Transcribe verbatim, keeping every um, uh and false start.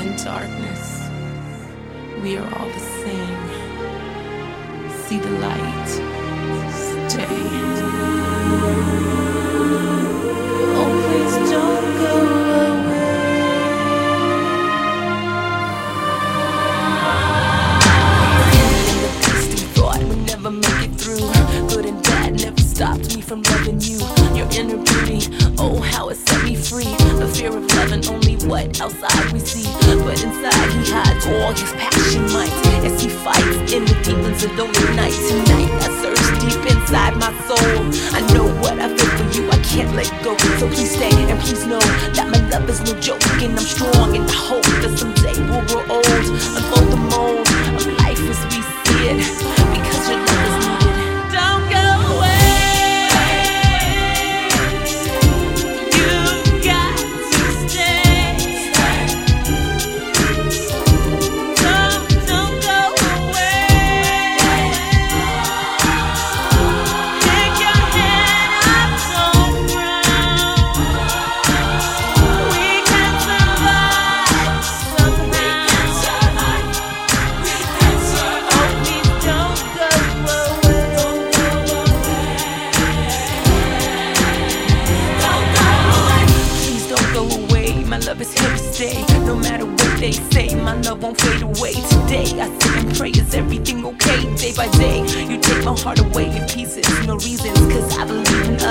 in darkness, we are all the same. See the light, stay. Oh, please don't go away. Thought would never make it through. Good and bad never stopped me from loving you. Your inner beauty, oh how it set me free. The fear of loving only what outside we see, but inside he hides all his passion might as he fights in the demons of lonely night. Tonight I search deep inside my soul. I know what I feel for you, I can't let go. So please stay and please know that my love is no joke, and I'm strong and I hope that someday we'll grow old. Unfold the mold of life as we see it, because your love is needed. Don't go away. You got to stay. Don't, don't go away. Take your hand up, don't frown. We can survive somehow. We can survive. Oh, please don't go away. Please don't go away. My love is here to stay. No matter what they say, my love won't fade away. Today I sit and pray, is everything okay? Day by day, you take my heart away in pieces. No reasons, cause I believe in